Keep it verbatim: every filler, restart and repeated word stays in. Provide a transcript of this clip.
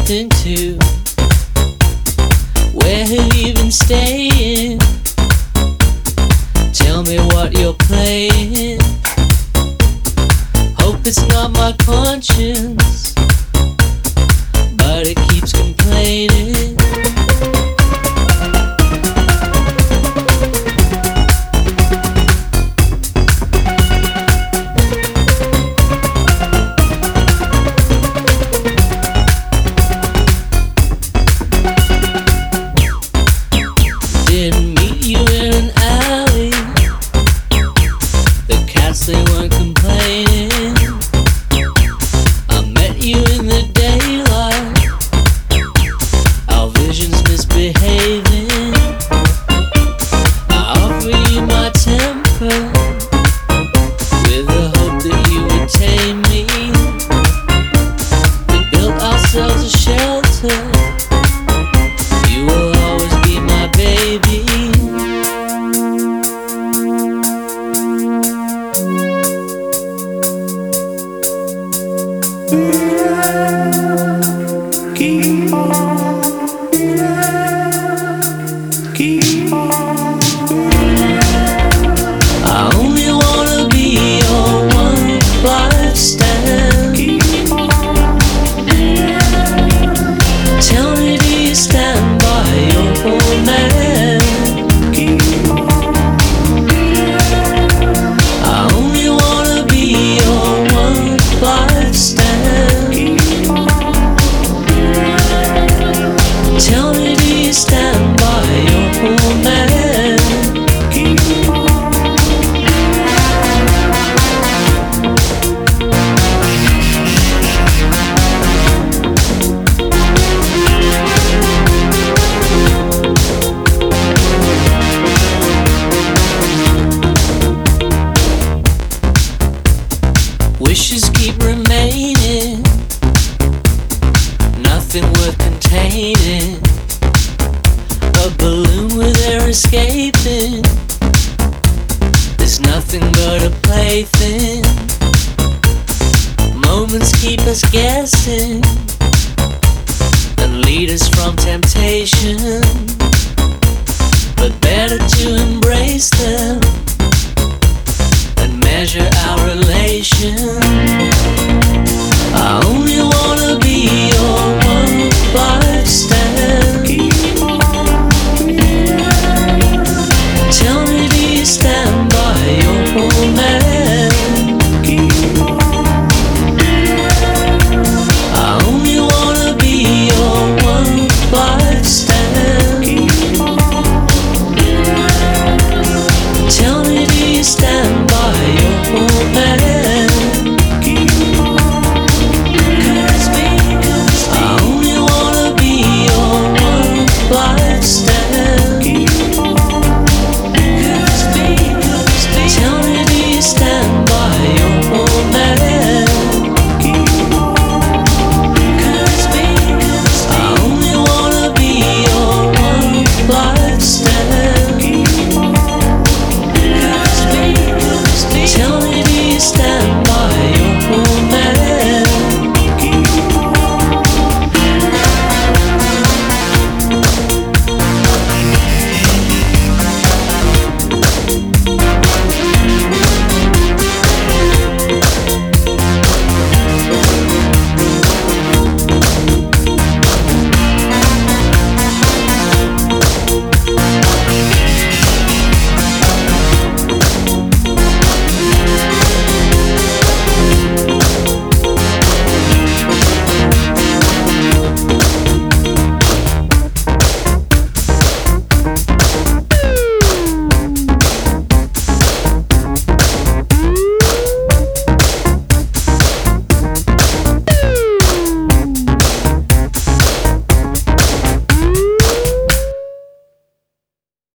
nothing to. Where have you been staying? Tell me what you're playing. Hope it's not my conscience, but it keeps complaining. Didn't meet you in an alley. The cats, they weren't complaining. I met you in the daylight. Our visions misbehaving. I offer you my temper with the hope that you would tame me. We built ourselves a shelter. You will always be my baby. Keep on, keep on. I only wanna be your one life stand. Keep on. Tell me, do you stand by your old man? Keep on. I only wanna be your one life stand. Keep on. Tell me, do you stand by your old man? Keep on. Wishes keep remaining, nothing worth containing. A balloon with air escaping, there's nothing but a plaything. Moments keep us guessing and lead us from temptation, but better to embrace them and measure our relation.